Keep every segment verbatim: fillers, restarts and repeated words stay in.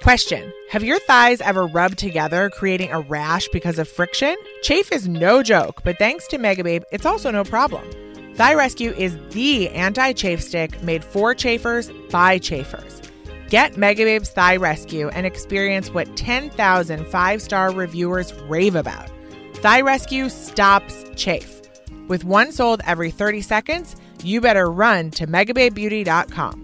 Question. Have your thighs ever rubbed together, creating a rash because of friction? Chafe is no joke, but thanks to Megababe, it's also no problem. Thigh Rescue is the anti-chafe stick made for chafers by chafers. Get Megababe's Thigh Rescue and experience what ten thousand five-star reviewers rave about. Thigh Rescue stops chafe. With one sold every thirty seconds, you better run to megababe beauty dot com.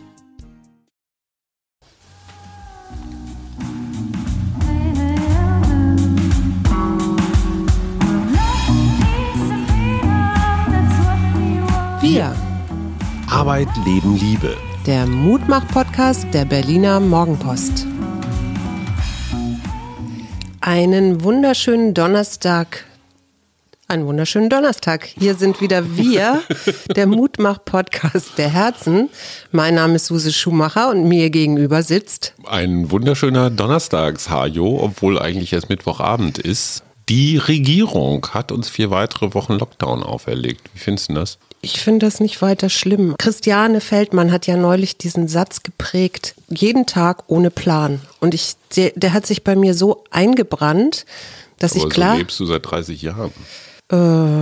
Wir. Arbeit, Leben, Liebe. Der Mutmach-Podcast der Berliner Morgenpost. Einen wunderschönen Donnerstag. Einen wunderschönen Donnerstag. Hier sind wieder wir, der Mutmach-Podcast der Herzen. Mein Name ist Suse Schumacher und mir gegenüber sitzt... Ein wunderschöner Donnerstags-Hajo, obwohl eigentlich erst Mittwochabend ist. Die Regierung hat uns vier weitere Wochen Lockdown auferlegt. Wie findest du das? Ich finde das nicht weiter schlimm. Christiane Feldmann hat ja neulich diesen Satz geprägt, jeden Tag ohne Plan. Und ich, der, der hat sich bei mir so eingebrannt, dass Aber ich klar... so lebst du seit dreißig Jahren. Äh,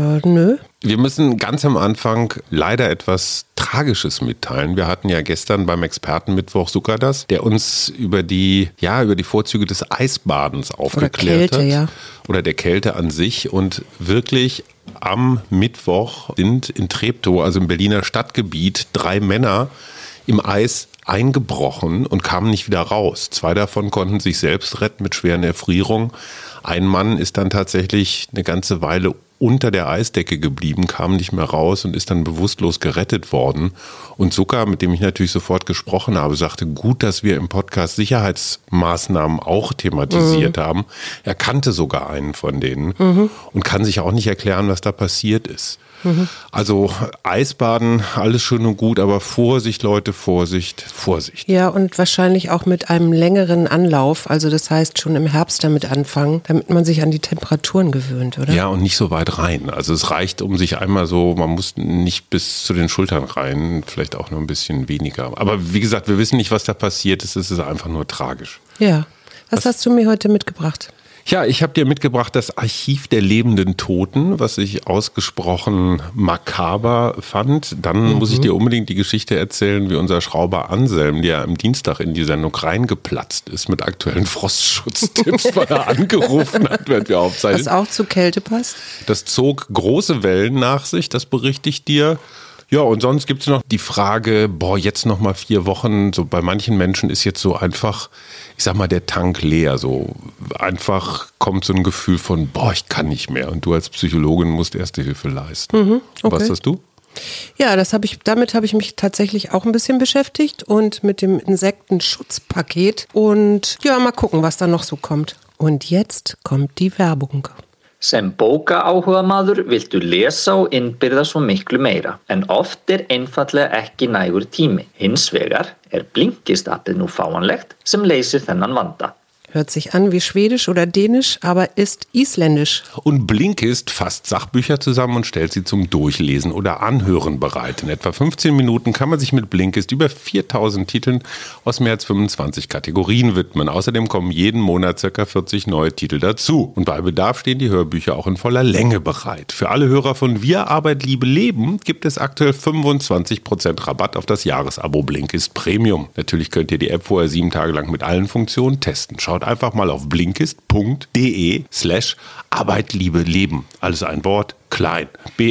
nö. Wir müssen ganz am Anfang leider etwas Tragisches mitteilen. Wir hatten ja gestern beim Expertenmittwoch Sukadas, der uns über die, ja, über die Vorzüge des Eisbadens aufgeklärt Oder Kälte, hat. Ja. Oder der Kälte an sich. Und wirklich am Mittwoch sind in Treptow, also im Berliner Stadtgebiet, drei Männer im Eis eingebrochen und kamen nicht wieder raus. Zwei davon konnten sich selbst retten mit schweren Erfrierungen. Ein Mann ist dann tatsächlich eine ganze Weile unter der Eisdecke geblieben, kam nicht mehr raus und ist dann bewusstlos gerettet worden. Und Zucker, mit dem ich natürlich sofort gesprochen habe, sagte, gut, dass wir im Podcast Sicherheitsmaßnahmen auch thematisiert mhm. haben. Er kannte sogar einen von denen mhm. und kann sich auch nicht erklären, was da passiert ist. Mhm. Also Eisbaden, alles schön und gut, aber Vorsicht, Leute, Vorsicht, Vorsicht. Ja, und wahrscheinlich auch mit einem längeren Anlauf, also das heißt schon im Herbst damit anfangen, damit man sich an die Temperaturen gewöhnt, oder? Ja, und nicht so weit rein. Also es reicht, um sich einmal so, man muss nicht bis zu den Schultern rein, vielleicht auch nur ein bisschen weniger. Aber wie gesagt, wir wissen nicht, was da passiert ist, es ist einfach nur tragisch. Ja, was, was hast du mir heute mitgebracht? Ja, ich habe dir mitgebracht das Archiv der lebenden Toten, was ich ausgesprochen makaber fand. Dann mhm. muss ich dir unbedingt die Geschichte erzählen, wie unser Schrauber Anselm, der am Dienstag in die Sendung reingeplatzt ist mit aktuellen Frostschutztipps, weil er angerufen hat, während wir aufzeichnen. Was auch zur Kälte passt. Das zog große Wellen nach sich, das berichte ich dir. Ja, und sonst gibt es noch die Frage, boah, jetzt noch mal vier Wochen, so bei manchen Menschen ist jetzt so einfach, ich sag mal, der Tank leer, so einfach kommt so ein Gefühl von, boah, ich kann nicht mehr und du als Psychologin musst Erste Hilfe leisten. Mhm, okay. Was hast du? Ja, das habe ich, damit habe ich mich tatsächlich auch ein bisschen beschäftigt und mit dem Insektenschutzpaket und ja, mal gucken, was da noch so kommt. Und jetzt kommt die Werbung. Sem bókaáhugamaður viltu lesa og innbyrða svo miklu meira, en oft er einfallega ekki nægur tími. Hins vegar er Blinkist-appið nú fáanlegt sem leysir þennan vanda. Hört sich an wie Schwedisch oder Dänisch, aber ist Isländisch. Und Blinkist fasst Sachbücher zusammen und stellt sie zum Durchlesen oder Anhören bereit. In etwa fünfzehn Minuten kann man sich mit Blinkist über viertausend Titeln aus mehr als fünfundzwanzig Kategorien widmen. Außerdem kommen jeden Monat ca. vierzig neue Titel dazu. Und bei Bedarf stehen die Hörbücher auch in voller Länge bereit. Für alle Hörer von Wir, Arbeit, Liebe, Leben gibt es aktuell fünfundzwanzig Prozent Rabatt auf das Jahresabo Blinkist Premium. Natürlich könnt ihr die App vorher sieben Tage lang mit allen Funktionen testen. Schaut einfach mal auf blinkist.de slash Arbeit, Liebe, Leben. Alles ein Wort, klein.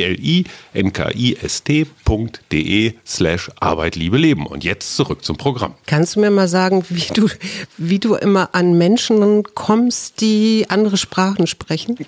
B-L-I-N-K-I-S-T.de slash Arbeit, Liebe, Leben. Und jetzt zurück zum Programm. Kannst du mir mal sagen, wie du, wie du immer an Menschen kommst, die andere Sprachen sprechen?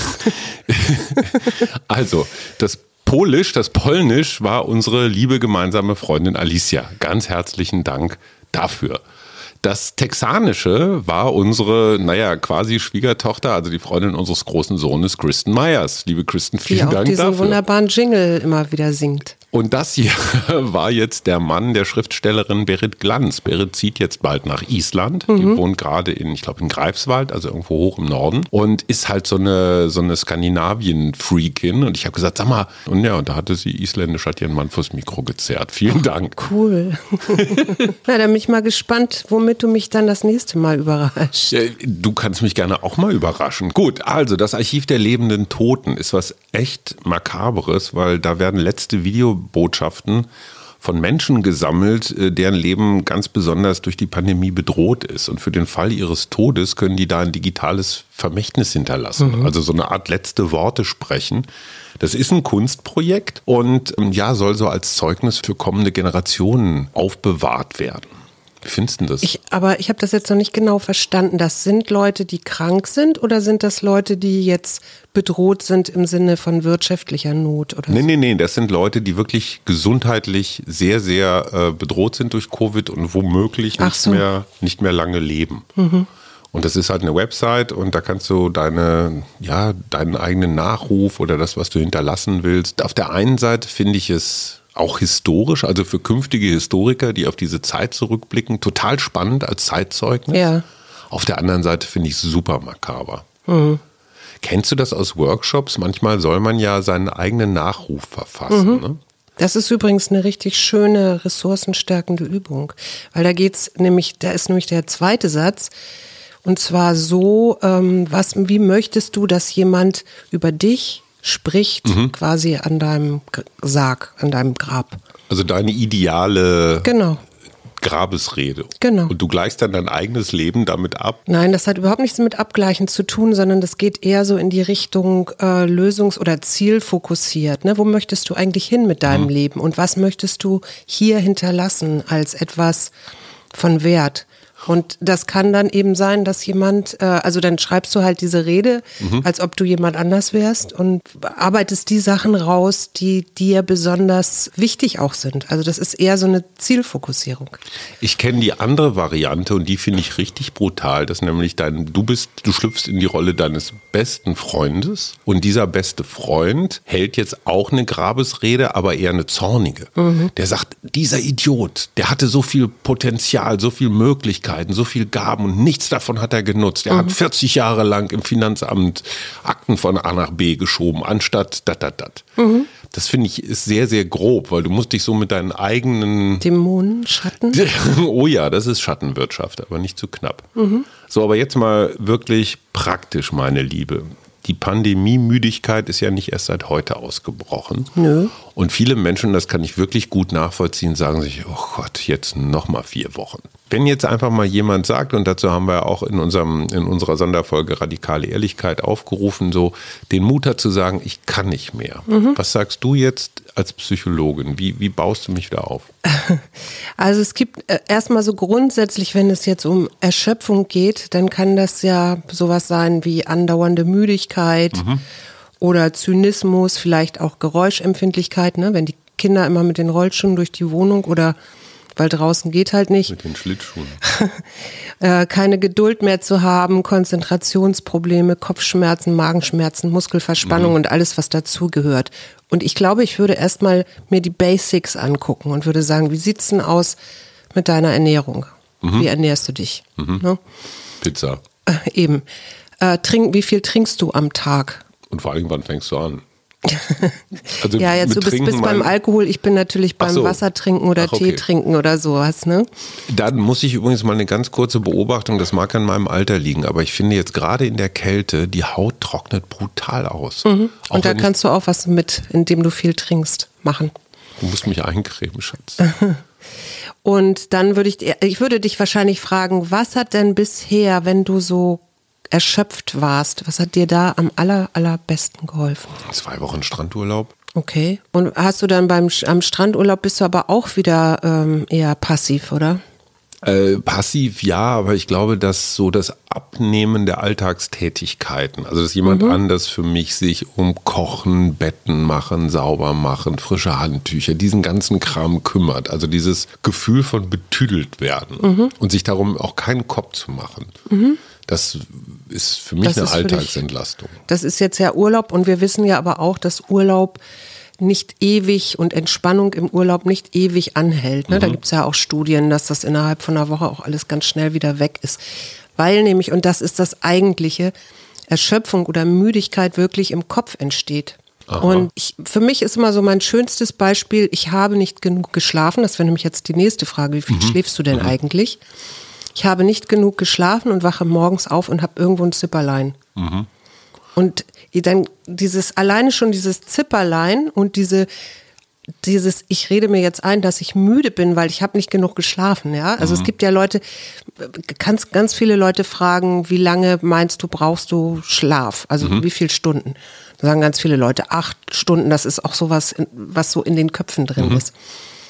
Also, das Polisch, das Polnisch war unsere liebe gemeinsame Freundin Alicia. Ganz herzlichen Dank dafür. Das Texanische war unsere, naja, quasi Schwiegertochter, also die Freundin unseres großen Sohnes, Kristen Myers. Liebe Kristen, vielen Dank dafür. Die auch diesen dafür. wunderbaren Jingle immer wieder singt. Und das hier war jetzt der Mann der Schriftstellerin Berit Glanz. Berit zieht jetzt bald nach Island. Mhm. Die wohnt gerade in, ich glaube, in Greifswald, also irgendwo hoch im Norden. Und ist halt so eine, so eine Skandinavien-Freakin. Und ich habe gesagt, sag mal, und ja, und da hatte sie isländisch, hat ihren Mann fürs Mikro gezerrt. Vielen Dank. Cool. Na, dann bin ich mal gespannt, womit du mich dann das nächste Mal überraschst. Ja, du kannst mich gerne auch mal überraschen. Gut, also das Archiv der lebenden Toten ist was echt Makaberes, weil da werden letzte Videobotschaften von Menschen gesammelt, deren Leben ganz besonders durch die Pandemie bedroht ist. Und für den Fall ihres Todes können die da ein digitales Vermächtnis hinterlassen. Mhm. Also so eine Art letzte Worte sprechen. Das ist ein Kunstprojekt und ja, soll so als Zeugnis für kommende Generationen aufbewahrt werden. Wie findest du das? Ich, aber ich habe das jetzt noch nicht genau verstanden. Das sind Leute, die krank sind oder sind das Leute, die jetzt bedroht sind im Sinne von wirtschaftlicher Not? Oder nee, so? nee, nee. Das sind Leute, die wirklich gesundheitlich sehr, sehr äh, bedroht sind durch Covid und womöglich nicht, so. mehr, nicht mehr lange leben. Mhm. Und das ist halt eine Website und da kannst du deine, ja, deinen eigenen Nachruf oder das, was du hinterlassen willst. Auf der einen Seite finde ich es auch historisch, also für künftige Historiker, die auf diese Zeit zurückblicken, total spannend als Zeitzeugnis. Ja. Auf der anderen Seite finde ich es super makaber. Mhm. Kennst du das aus Workshops? Manchmal soll man ja seinen eigenen Nachruf verfassen. Mhm. Ne? Das ist übrigens eine richtig schöne, ressourcenstärkende Übung. Weil da geht's nämlich, da ist nämlich der zweite Satz. Und zwar so, ähm, was, wie möchtest du, dass jemand über dich spricht, mhm. quasi an deinem Sarg, an deinem Grab. Also deine ideale genau. Grabesrede. Genau. Und du gleichst dann dein eigenes Leben damit ab? Nein, das hat überhaupt nichts mit Abgleichen zu tun, sondern das geht eher so in die Richtung äh, lösungs- oder zielfokussiert. Ne? Wo möchtest du eigentlich hin mit deinem mhm. Leben? Und was möchtest du hier hinterlassen als etwas von Wert? Und das kann dann eben sein, dass jemand, äh, also dann schreibst du halt diese Rede, mhm. als ob du jemand anders wärst und arbeitest die Sachen raus, die dir besonders wichtig auch sind. Also das ist eher so eine Zielfokussierung. Ich kenne die andere Variante und die finde ich richtig brutal, dass nämlich dein, du bist, du schlüpfst in die Rolle deines besten Freundes und dieser beste Freund hält jetzt auch eine Grabesrede, aber eher eine zornige. Mhm. Der sagt, dieser Idiot, der hatte so viel Potenzial, so viel Möglichkeiten, so viel Gaben und nichts davon hat er genutzt. Er mhm. hat vierzig Jahre lang im Finanzamt Akten von A nach B geschoben, anstatt dat, dat, dat. Mhm. Das finde ich ist sehr, sehr grob, weil du musst dich so mit deinen eigenen Dämonen, Schatten. Oh ja, das ist Schattenwirtschaft, aber nicht zu knapp. Mhm. So, aber jetzt mal wirklich praktisch, meine Liebe. Die Pandemiemüdigkeit ist ja nicht erst seit heute ausgebrochen. Nö. Und viele Menschen, das kann ich wirklich gut nachvollziehen, sagen sich, oh Gott, jetzt noch mal vier Wochen. Wenn jetzt einfach mal jemand sagt, und dazu haben wir auch in, unserem, in unserer Sonderfolge Radikale Ehrlichkeit aufgerufen, so den Mut hat zu sagen, ich kann nicht mehr. Mhm. Was sagst du jetzt als Psychologin? Wie, wie baust du mich da auf? Also es gibt äh, erstmal so grundsätzlich, wenn es jetzt um Erschöpfung geht, dann kann das ja sowas sein wie andauernde Müdigkeit mhm. oder Zynismus, vielleicht auch Geräuschempfindlichkeit, ne? Wenn die Kinder immer mit den Rollschuhen durch die Wohnung oder weil draußen geht halt nicht. Mit den Schlittschuhen. äh, keine Geduld mehr zu haben, Konzentrationsprobleme, Kopfschmerzen, Magenschmerzen, Muskelverspannung mhm. und alles, was dazugehört. Und ich glaube, ich würde erstmal mir die Basics angucken und würde sagen, wie sieht's denn aus mit deiner Ernährung? Mhm. Wie ernährst du dich? Mhm. Ne? Pizza. Äh, eben. Äh, trink, wie viel trinkst du am Tag? Und vor allem, wann fängst du an? Also ja, jetzt du bist, bist beim Alkohol, ich bin natürlich beim so. Wasser trinken oder Ach, okay. Tee trinken oder sowas, ne? Da muss ich übrigens mal eine ganz kurze Beobachtung, das mag an meinem Alter liegen, aber ich finde jetzt gerade in der Kälte, die Haut trocknet brutal aus. Mhm. Und da kannst du auch was mit, indem du viel trinkst, machen. Du musst mich eincremen, Schatz. Und dann würde ich, ich würde dich wahrscheinlich fragen, was hat denn bisher, wenn du so erschöpft warst, was hat dir da am aller, allerbesten geholfen? Zwei Wochen Strandurlaub. Okay. Und hast du dann beim am Strandurlaub bist du aber auch wieder ähm, eher passiv, oder? Äh, passiv ja, aber ich glaube, dass so das Abnehmen der Alltagstätigkeiten, also dass jemand mhm. anders für mich sich um Kochen, Betten machen, sauber machen, frische Handtücher, diesen ganzen Kram kümmert. Also dieses Gefühl von betüdelt werden mhm. und sich darum auch keinen Kopf zu machen. Mhm. Das ist für mich das eine Alltagsentlastung. Das ist jetzt ja Urlaub und wir wissen ja aber auch, dass Urlaub nicht ewig und Entspannung im Urlaub nicht ewig anhält. Ne? Mhm. Da gibt es ja auch Studien, dass das innerhalb von einer Woche auch alles ganz schnell wieder weg ist. Weil nämlich, und das ist das Eigentliche, Erschöpfung oder Müdigkeit wirklich im Kopf entsteht. Aha. Und ich, für mich ist immer so mein schönstes Beispiel, ich habe nicht genug geschlafen. Das wäre nämlich jetzt die nächste Frage, wie viel mhm. schläfst du denn mhm. eigentlich? Ich habe nicht genug geschlafen und wache morgens auf und habe irgendwo ein Zipperlein. Mhm. Und dann dieses, alleine schon dieses Zipperlein und diese, dieses, ich rede mir jetzt ein, dass ich müde bin, weil ich habe nicht genug geschlafen, ja. Also mhm. es gibt ja Leute, ganz, ganz viele Leute fragen, wie lange meinst du, brauchst du Schlaf? Also mhm. wie viele Stunden? Da sagen ganz viele Leute, acht Stunden, das ist auch sowas, was so in den Köpfen drin mhm. ist.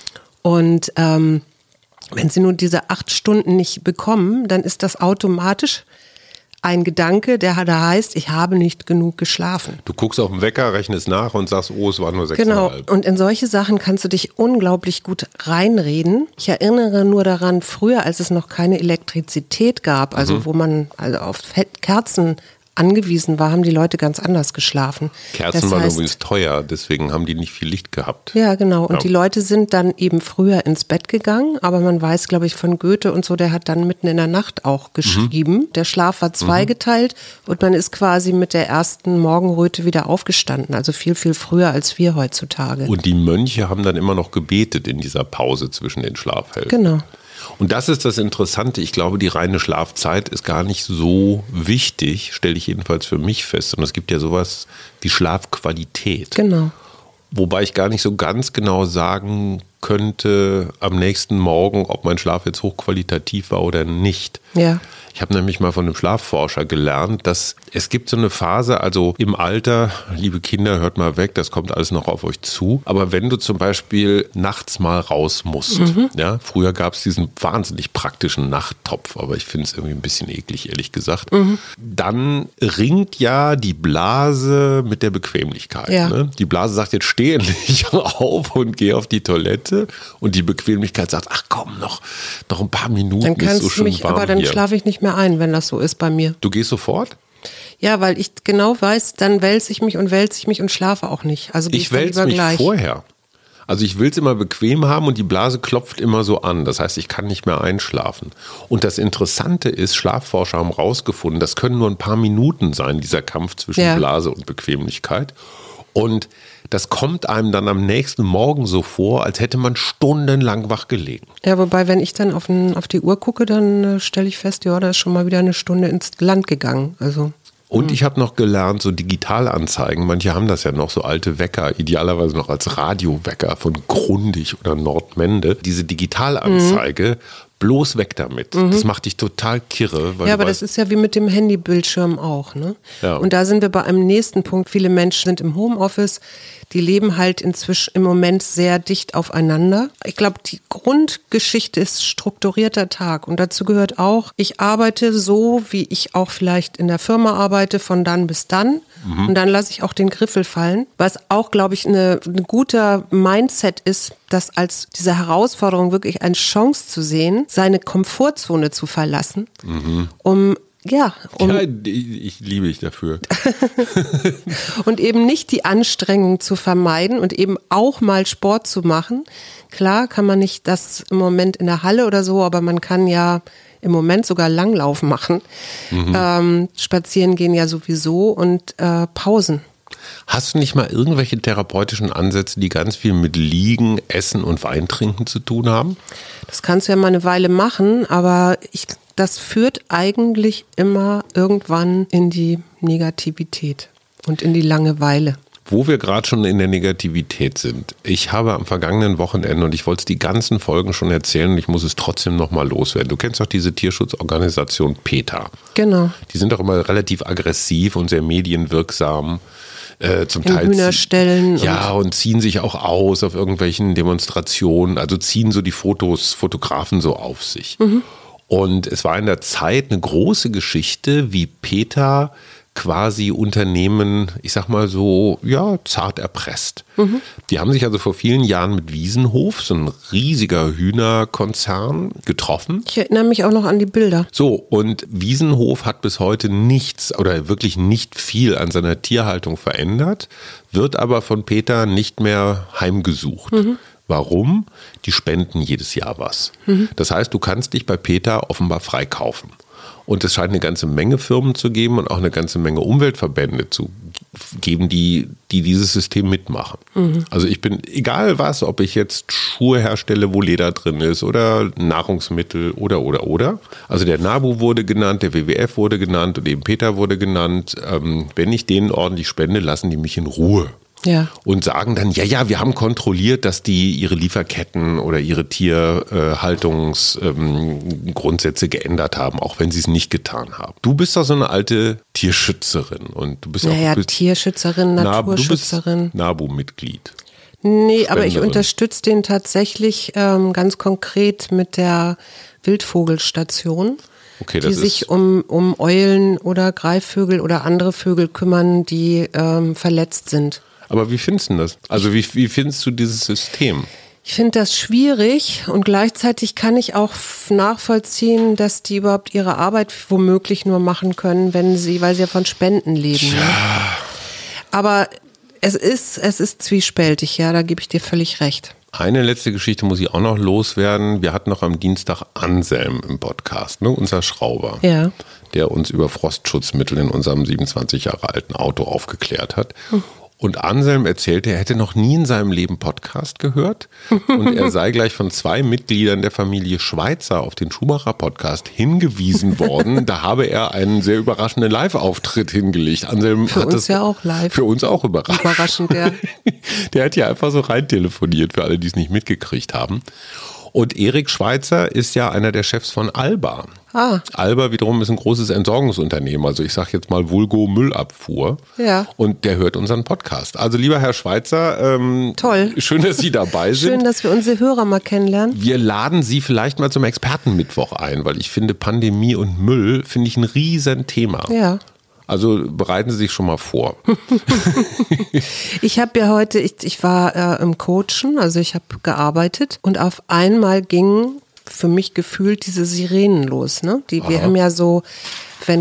Und ähm, wenn sie nur diese acht Stunden nicht bekommen, dann ist das automatisch ein Gedanke, der da heißt, ich habe nicht genug geschlafen. Du guckst auf den Wecker, rechnest nach und sagst, oh, es waren nur sechs Genau, Komma fünf. Und in solche Sachen kannst du dich unglaublich gut reinreden. Ich erinnere nur daran, früher, als es noch keine Elektrizität gab, also mhm. wo man also auf Kerzen angewiesen war, haben die Leute ganz anders geschlafen. Kerzen das waren heißt, übrigens teuer, deswegen haben die nicht viel Licht gehabt. Ja, genau. Und ja. die Leute sind dann eben früher ins Bett gegangen, aber man weiß, glaube ich, von Goethe und so, der hat dann mitten in der Nacht auch geschrieben. Mhm. Der Schlaf war zweigeteilt mhm. und man ist quasi mit der ersten Morgenröte wieder aufgestanden, also viel, viel früher als wir heutzutage. Und die Mönche haben dann immer noch gebetet in dieser Pause zwischen den Schlafhelfen. Genau. Und das ist das Interessante. Ich glaube, die reine Schlafzeit ist gar nicht so wichtig, stelle ich jedenfalls für mich fest. Und es gibt ja sowas wie Schlafqualität. Genau. Wobei ich gar nicht so ganz genau sagen könnte am nächsten Morgen, ob mein Schlaf jetzt hochqualitativ war oder nicht. Ja. Ich habe nämlich mal von einem Schlafforscher gelernt, dass es gibt so eine Phase, also im Alter, liebe Kinder, hört mal weg, das kommt alles noch auf euch zu. Aber wenn du zum Beispiel nachts mal raus musst, mhm. ja, früher gab es diesen wahnsinnig praktischen Nachttopf, aber ich finde es irgendwie ein bisschen eklig, ehrlich gesagt, mhm. dann ringt ja die Blase mit der Bequemlichkeit. Ja. Ne? Die Blase sagt, jetzt steh endlich auf und geh auf die Toilette und die Bequemlichkeit sagt, ach komm, noch, noch ein paar Minuten dann kannst ist so du schon mich, warm aber dann hier. schlafe ich nicht mehr ein, wenn das so ist bei mir. Du gehst sofort? Ja, weil ich genau weiß, dann wälze ich mich und wälze ich mich und schlafe auch nicht. Also ich wälze mich gleich. vorher. Also ich will es immer bequem haben und die Blase klopft immer so an. Das heißt, ich kann nicht mehr einschlafen. Und das Interessante ist, Schlafforscher haben rausgefunden, das können nur ein paar Minuten sein, dieser Kampf zwischen ja. Blase und Bequemlichkeit. Und das kommt einem dann am nächsten Morgen so vor, als hätte man stundenlang wach gelegen. Ja, wobei, wenn ich dann auf, den, auf die Uhr gucke, dann äh, stelle ich fest, ja, da ist schon mal wieder eine Stunde ins Land gegangen. Also, und ich habe noch gelernt, so Digitalanzeigen, manche haben das ja noch, so alte Wecker, idealerweise noch als Radiowecker von Grundig oder Nordmende. Diese Digitalanzeige, mhm. bloß weg damit. Mhm. Das macht dich total kirre. Weil ja, aber weißt, das ist ja wie mit dem Handybildschirm auch. Ne? Ja. Und da sind wir bei einem nächsten Punkt. Viele Menschen sind im Homeoffice, die leben halt inzwischen im Moment sehr dicht aufeinander. Ich glaube, die Grundgeschichte ist strukturierter Tag. Und dazu gehört auch, ich arbeite so, wie ich auch vielleicht in der Firma arbeite, von dann bis dann. Mhm. Und dann lasse ich auch den Griffel fallen. Was auch, glaube ich, eine, ein guter Mindset ist, das als diese Herausforderung wirklich eine Chance zu sehen, seine Komfortzone zu verlassen, mhm. um Ja, um ja, ich liebe dich dafür. Und eben nicht die Anstrengung zu vermeiden und eben auch mal Sport zu machen. Klar kann man nicht das im Moment in der Halle oder so, aber man kann ja im Moment sogar Langlauf machen. Mhm. Ähm, spazieren gehen ja sowieso und äh, Pausen. Hast du nicht mal irgendwelche therapeutischen Ansätze, die ganz viel mit Liegen, Essen und Weintrinken zu tun haben? Das kannst du ja mal eine Weile machen, aber ich, das führt eigentlich immer irgendwann in die Negativität und in die Langeweile. Wo wir gerade schon in der Negativität sind. Ich habe am vergangenen Wochenende, und ich wollte es die ganzen Folgen schon erzählen, und ich muss es trotzdem nochmal loswerden. Du kennst doch diese Tierschutzorganisation PETA. Genau. Die sind doch immer relativ aggressiv und sehr medienwirksam. Äh, zum in Teil Hühnerstellen. Ja, und, und ziehen sich auch aus auf irgendwelchen Demonstrationen. Also ziehen so die Fotos, Fotografen so auf sich. Mhm. Und es war in der Zeit eine große Geschichte, wie PETA quasi Unternehmen, ich sag mal so, ja, zart erpresst. Mhm. Die haben sich also vor vielen Jahren mit Wiesenhof, so ein riesiger Hühnerkonzern, getroffen. Ich erinnere mich auch noch an die Bilder. So, und Wiesenhof hat bis heute nichts oder wirklich nicht viel an seiner Tierhaltung verändert, wird aber von Peter nicht mehr heimgesucht. Mhm. Warum? Die spenden jedes Jahr was. Mhm. Das heißt, du kannst dich bei Peter offenbar freikaufen. Und es scheint eine ganze Menge Firmen zu geben und auch eine ganze Menge Umweltverbände zu geben, die, die dieses System mitmachen. Mhm. Also ich bin, egal was, ob ich jetzt Schuhe herstelle, wo Leder drin ist oder Nahrungsmittel oder, oder, oder. Also der NABU wurde genannt, der W W F wurde genannt und eben Peter wurde genannt. Ähm, wenn ich denen ordentlich spende, lassen die mich in Ruhe. Ja. Und sagen dann, ja, ja, wir haben kontrolliert, dass die ihre Lieferketten oder ihre Tierhaltungsgrundsätze ähm, geändert haben, auch wenn sie es nicht getan haben. Du bist doch so eine alte Tierschützerin und du bist naja, auch bist Tierschützerin, Naturschützerin. Du bist NABU-Mitglied. Nee, aber ich unterstütze den tatsächlich ähm, ganz konkret mit der Wildvogelstation. Okay, die das sich ist um, um Eulen oder Greifvögel oder andere Vögel kümmern, die ähm, verletzt sind. Aber wie findest du das? Also wie, wie findest du dieses System? Ich finde das schwierig und gleichzeitig kann ich auch nachvollziehen, dass die überhaupt ihre Arbeit womöglich nur machen können, wenn sie, weil sie ja von Spenden leben. Ja. Ne? Aber es ist, es ist zwiespältig, ja, da gebe ich dir völlig recht. Eine letzte Geschichte muss ich auch noch loswerden. Wir hatten noch am Dienstag Anselm im Podcast, ne, unser Schrauber, ja, der uns über Frostschutzmittel in unserem siebenundzwanzig Jahre alten Auto aufgeklärt hat. Hm. Und Anselm erzählte, er hätte noch nie in seinem Leben Podcast gehört und er sei gleich von zwei Mitgliedern der Familie Schweizer auf den Schumacher-Podcast hingewiesen worden. Da habe er einen sehr überraschenden Live-Auftritt hingelegt. Anselm für hat uns das ja auch live. Für uns auch überraschend. Überraschend, ja. Der hat ja einfach so rein telefoniert, für alle, die es nicht mitgekriegt haben. Und Erik Schweizer ist ja einer der Chefs von Alba. Ah. Alba wiederum ist ein großes Entsorgungsunternehmen, also ich sage jetzt mal Vulgo Müllabfuhr. Ja. Und der hört unseren Podcast. Also lieber Herr Schweizer, ähm, toll. Schön, dass Sie dabei sind. Schön, dass wir unsere Hörer mal kennenlernen. Wir laden Sie vielleicht mal zum Expertenmittwoch ein, weil ich finde, Pandemie und Müll finde ich ein Riesenthema. Ja. Also bereiten Sie sich schon mal vor. Ich habe ja heute, ich, ich war äh, im Coachen, also ich habe gearbeitet und auf einmal gingen für mich gefühlt diese Sirenen los. Ne? Die, wir haben ja so, wenn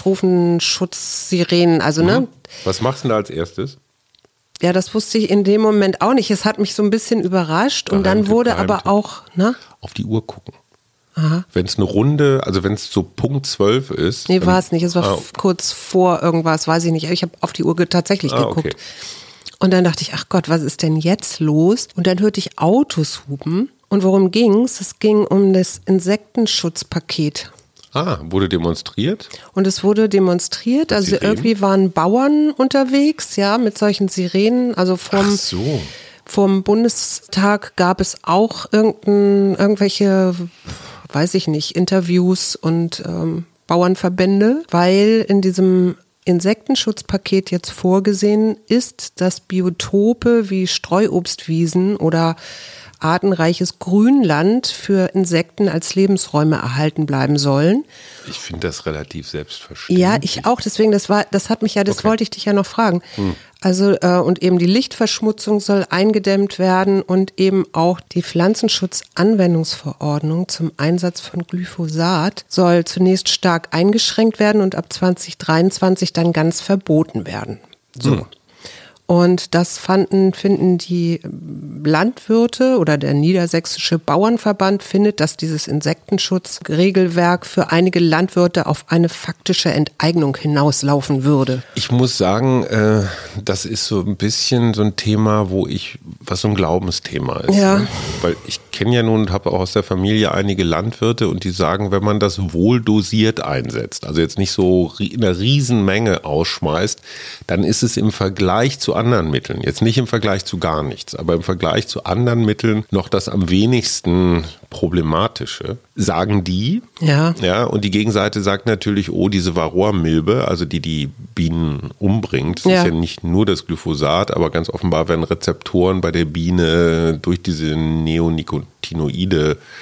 Katastrophenschutz-Sirenen, also mhm. ne. Was machst du denn da als erstes? Ja, das wusste ich in dem Moment auch nicht. Es hat mich so ein bisschen überrascht und dann wurde aber auch, ne? Auf die Uhr gucken. Wenn es eine Runde, also wenn es so Punkt zwölf ist. Nee, war es nicht. Es war ah, okay. kurz vor irgendwas, weiß ich nicht. Ich habe auf die Uhr tatsächlich ah, geguckt. Okay. Und dann dachte ich, ach Gott, was ist denn jetzt los? Und dann hörte ich Autos hupen. Und worum ging's? Es ging um das Insektenschutzpaket. Ah, wurde demonstriert? Und es wurde demonstriert. Also Sirenen? Irgendwie waren Bauern unterwegs, ja, mit solchen Sirenen. Also vom, ach so. vom Bundestag gab es auch irgendein, irgendwelche, weiß ich nicht, Interviews und ähm, Bauernverbände, weil in diesem Insektenschutzpaket jetzt vorgesehen ist, dass Biotope wie Streuobstwiesen oder artenreiches Grünland für Insekten als Lebensräume erhalten bleiben sollen. Ich finde das relativ selbstverständlich. Ja, ich auch. Deswegen, das war, das hat mich ja, das okay. wollte ich dich ja noch fragen. Hm. Also äh, und eben die Lichtverschmutzung soll eingedämmt werden und eben auch die Pflanzenschutzanwendungsverordnung zum Einsatz von Glyphosat soll zunächst stark eingeschränkt werden und ab zwanzig dreiundzwanzig dann ganz verboten werden. So. Hm. Und das fanden, finden die Landwirte oder der Niedersächsische Bauernverband findet, dass dieses Insektenschutzregelwerk für einige Landwirte auf eine faktische Enteignung hinauslaufen würde. Ich muss sagen, äh, das ist so ein bisschen so ein Thema, wo ich, was so ein Glaubensthema ist. Ja. Ne? Weil ich kenne ja nun und habe auch aus der Familie einige Landwirte und die sagen, wenn man das wohl dosiert einsetzt, also jetzt nicht so in einer Riesenmenge ausschmeißt, dann ist es im Vergleich zu anderen Mitteln, jetzt nicht im Vergleich zu gar nichts, aber im Vergleich zu anderen Mitteln noch das am wenigsten problematische, sagen die. Ja. Ja, und die Gegenseite sagt natürlich, oh, diese Varroa-Milbe, also die die Bienen umbringt, das ja. ist ja nicht nur das Glyphosat, aber ganz offenbar werden Rezeptoren bei der Biene durch diese Neonicotinoide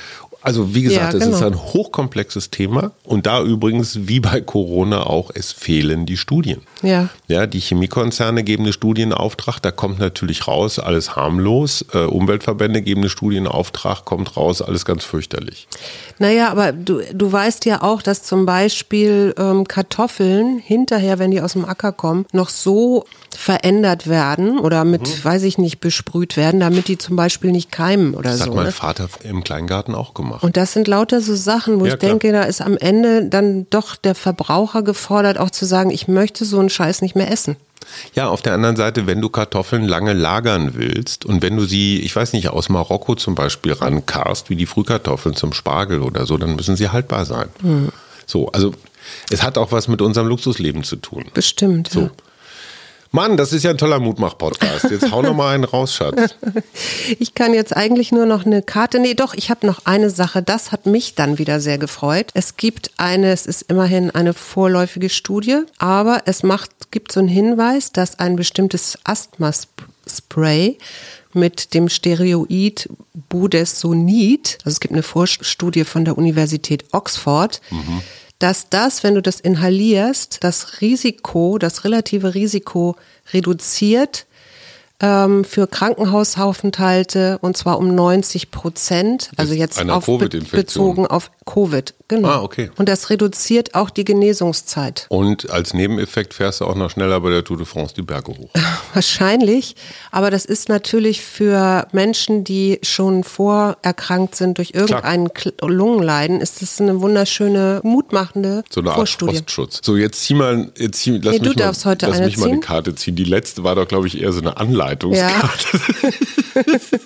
Also wie gesagt, Ja, es genau. ist ein hochkomplexes Thema und da übrigens wie bei Corona auch, es fehlen die Studien. Ja. Ja, die Chemiekonzerne geben eine Studienauftrag, da kommt natürlich raus, alles harmlos. Äh, Umweltverbände geben eine Studienauftrag, kommt raus, alles ganz fürchterlich. Naja, aber du, du weißt ja auch, dass zum Beispiel ähm, Kartoffeln hinterher, wenn die aus dem Acker kommen, noch so verändert werden oder mit, mhm. weiß ich nicht, besprüht werden, damit die zum Beispiel nicht keimen oder Das so. hat mein ne? Vater im Kleingarten auch gemacht. Und das sind lauter so Sachen, wo Ja, ich klar. denke, da ist am Ende dann doch der Verbraucher gefordert, auch zu sagen, ich möchte so einen Scheiß nicht mehr essen. Ja, auf der anderen Seite, wenn du Kartoffeln lange lagern willst und wenn du sie, ich weiß nicht, aus Marokko zum Beispiel rankarst, wie die Frühkartoffeln zum Spargel oder so, dann müssen sie haltbar sein. Hm. So, also es hat auch was mit unserem Luxusleben zu tun. Bestimmt, So. ja. Mann, das ist ja ein toller Mutmach-Podcast. Jetzt hau noch mal einen raus, Schatz. Ich kann jetzt eigentlich nur noch eine Karte, nee doch, ich habe noch eine Sache, das hat mich dann wieder sehr gefreut. Es gibt eine, es ist immerhin eine vorläufige Studie, aber es macht, gibt so einen Hinweis, dass ein bestimmtes Asthma-Spray mit dem Steroid Budesonid, also es gibt eine Vorstudie von der Universität Oxford, mhm. dass das, wenn du das inhalierst, das Risiko, das relative Risiko reduziert ähm, für Krankenhausaufenthalte und zwar um neunzig Prozent, also jetzt Einer auf, be- Covid-Infektion. bezogen auf Covid. Genau. Ah, okay. Und das reduziert auch die Genesungszeit. Und als Nebeneffekt fährst du auch noch schneller bei der Tour de France die Berge hoch. Wahrscheinlich, aber das ist natürlich für Menschen, die schon vorerkrankt sind durch irgendein Kl- Lungenleiden, ist das eine wunderschöne, mutmachende So eine Art Vorstudie. Frostschutz. So, jetzt zieh mal, jetzt zieh, lass Nee, du mich, mal, darfst heute lass eine mich mal eine ziehen. Karte ziehen. Die letzte war doch, glaube ich, eher so eine Anleitungskarte. Ja.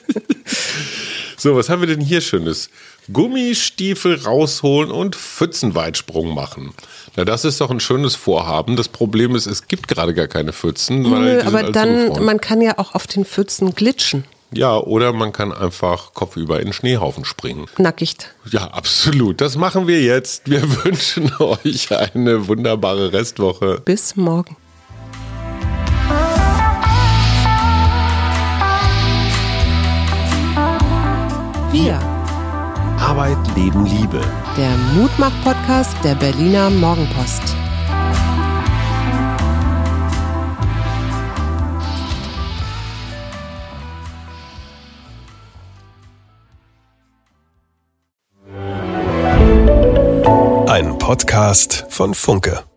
So, was haben wir denn hier Schönes? Gummistiefel rausholen und Pfützenweitsprung machen. Na, das ist doch ein schönes Vorhaben. Das Problem ist, es gibt gerade gar keine Pfützen. Weil Nö, die sind aber alle dann, zugefroren. man kann ja auch auf den Pfützen glitschen, Ja, oder man kann einfach kopfüber in den Schneehaufen springen. nackig. Ja, absolut. Das machen wir jetzt. Wir wünschen euch eine wunderbare Restwoche. Bis morgen. Wir, Arbeit, Leben, Liebe. der Mutmach-Podcast der Berliner Morgenpost. Ein Podcast von Funke.